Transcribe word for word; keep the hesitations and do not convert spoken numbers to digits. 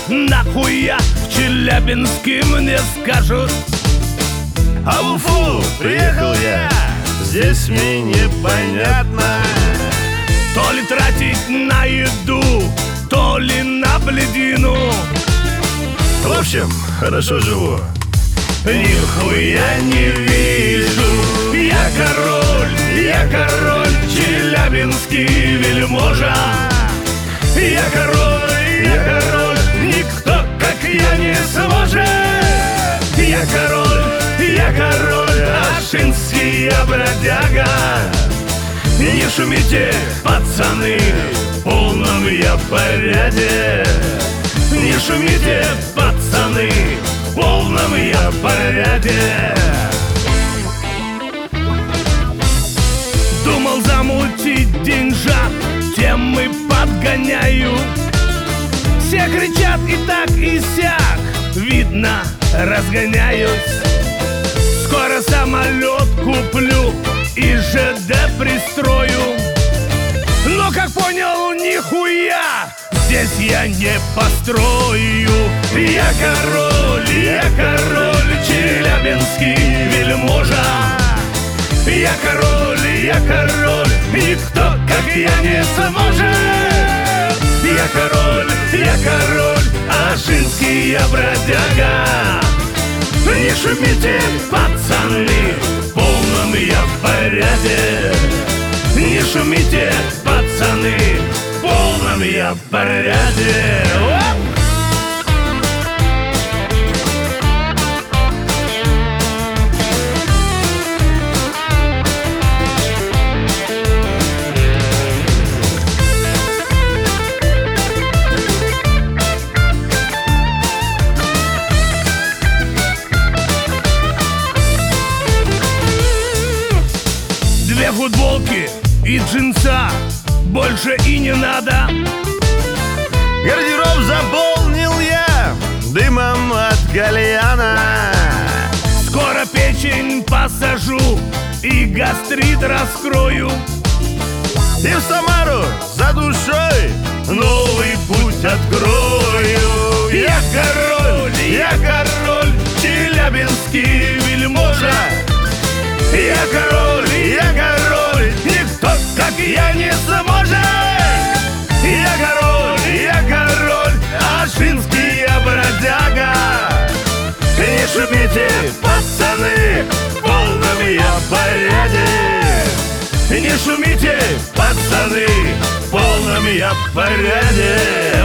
нахуя в Челябинске мне скажут? А в Уфу приехал я, здесь мне непонятно. То ли тратить на еду, то ли на бледину. В общем, хорошо живу. Нихуя не вижу. Я король, я король, челябинский вельможа. Я король, я король, никто как я не сможет. Я король, я король, ашинский я бродяга. Не шумите, пацаны, в полном я порядке. Не шумите, пацаны, в полном я порядке. Думал замутить деньжат, темы подгоняю. Все кричат и так и сяк, видно, разгоняюсь. Скоро самолет куплю и ЖД пристрою. Но как понял, нихуя здесь я не построю. Я король, я король, челябинский вельможа. Я король, я король, никто как я не сможет. Я король, я король, ашинский я бродяга. Не шумите, пацаны, в полном я порядке. Не шумите, пацаны, в полном я порядке. Две футболки и джинса, больше и не надо. Гардероб заполнил я дымом от кальяна. Скоро печень посажу и гастрит раскрою. И в Самару за душой Новый путь открою. Я король, я король, челябинский вельможа. Я король, я король, никто как я не сможет. Я король, я король, ашинский я бродяга. Не шумите, пацаны, в полном я порядке. Не шумите, пацаны, в полном я порядке.